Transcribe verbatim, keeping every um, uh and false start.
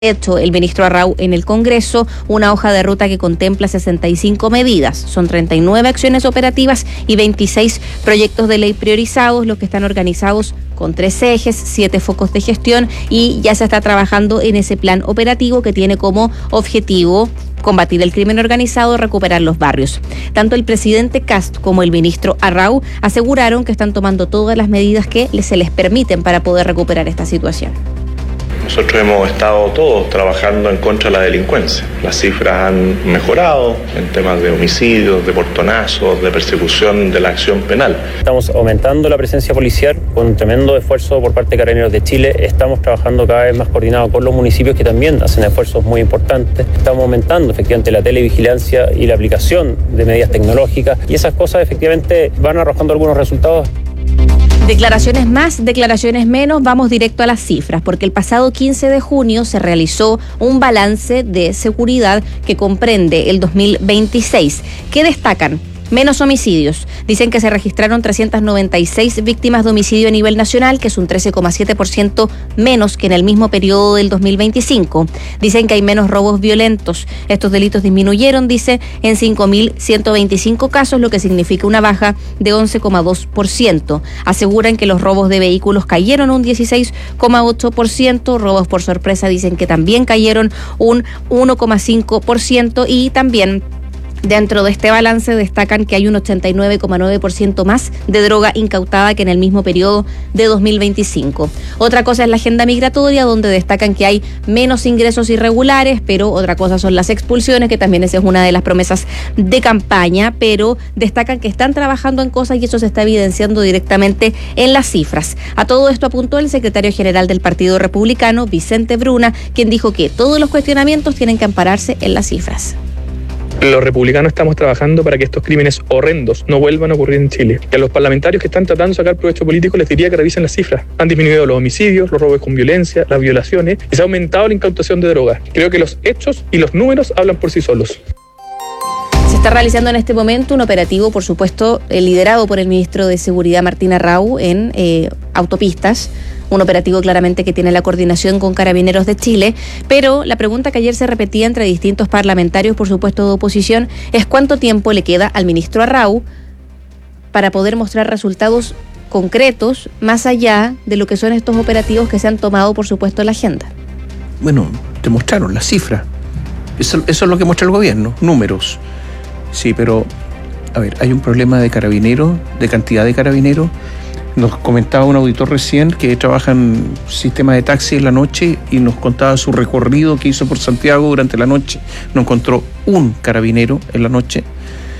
hecho el ministro Arrau en el Congreso una hoja de ruta que contempla sesenta y cinco medidas. Son treinta y nueve acciones operativas y veintiséis proyectos de ley priorizados, los que están organizados con tres ejes, siete focos de gestión, y ya se está trabajando en ese plan operativo que tiene como objetivo combatir el crimen organizado, recuperar los barrios. Tanto el presidente Kast como el ministro Arrau aseguraron que están tomando todas las medidas que se les permiten para poder recuperar esta situación. Nosotros hemos estado todos trabajando en contra de la delincuencia. Las cifras han mejorado en temas de homicidios, de portonazos, de persecución de la acción penal. Estamos aumentando la presencia policial con un tremendo esfuerzo por parte de Carabineros de Chile. Estamos trabajando cada vez más coordinado con los municipios que también hacen esfuerzos muy importantes. Estamos aumentando efectivamente la televigilancia y la aplicación de medidas tecnológicas, y esas cosas efectivamente van arrojando algunos resultados. Declaraciones más, declaraciones menos, vamos directo a las cifras, porque el pasado quince de junio se realizó un balance de seguridad que comprende el dos mil veintiséis. ¿Qué destacan? Menos homicidios. Dicen que se registraron trescientas noventa y seis víctimas de homicidio a nivel nacional, que es un trece coma siete por ciento menos que en el mismo periodo del dos mil veinticinco. Dicen que hay menos robos violentos. Estos delitos disminuyeron, dice, en cinco mil ciento veinticinco casos, lo que significa una baja de once coma dos por ciento. Aseguran que los robos de vehículos cayeron un dieciséis coma ocho por ciento. Robos por sorpresa dicen que también cayeron un uno coma cinco por ciento, y también dentro de este balance destacan que hay un ochenta y nueve coma nueve por ciento más de droga incautada que en el mismo periodo de dos mil veinticinco. Otra cosa es la agenda migratoria, donde destacan que hay menos ingresos irregulares, pero otra cosa son las expulsiones, que también esa es una de las promesas de campaña, pero destacan que están trabajando en cosas y eso se está evidenciando directamente en las cifras. A todo esto apuntó el secretario general del Partido Republicano, Vicente Bruna, quien dijo que todos los cuestionamientos tienen que ampararse en las cifras. Los republicanos estamos trabajando para que estos crímenes horrendos no vuelvan a ocurrir en Chile. Y a los parlamentarios que están tratando de sacar provecho político les diría que revisen las cifras. Han disminuido los homicidios, los robos con violencia, las violaciones, y se ha aumentado la incautación de drogas. Creo que los hechos y los números hablan por sí solos. Se está realizando en este momento un operativo, por supuesto, liderado por el ministro de Seguridad, Martín Arrau, en eh, autopistas. Un operativo claramente que tiene la coordinación con Carabineros de Chile, pero la pregunta que ayer se repetía entre distintos parlamentarios, por supuesto de oposición, es cuánto tiempo le queda al ministro Arrau para poder mostrar resultados concretos más allá de lo que son estos operativos que se han tomado, por supuesto, en la agenda. Bueno, te mostraron las cifras. Eso, eso es lo que muestra el gobierno, números. Sí, pero, a ver, hay un problema de carabineros, de cantidad de carabineros. Nos comentaba un auditor recién que trabaja en sistema de taxi en la noche y nos contaba su recorrido que hizo por Santiago durante la noche. No encontró un carabinero en la noche.